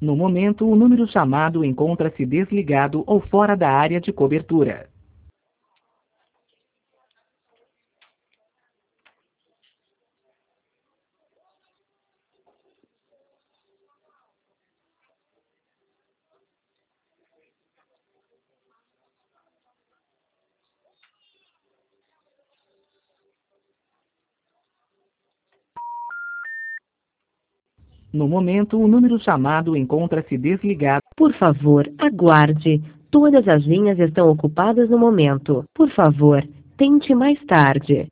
No momento, o número chamado encontra-se desligado ou fora da área de cobertura. No momento, o número chamado encontra-se desligado. Por favor, aguarde. Todas as linhas estão ocupadas no momento. Por favor, tente mais tarde.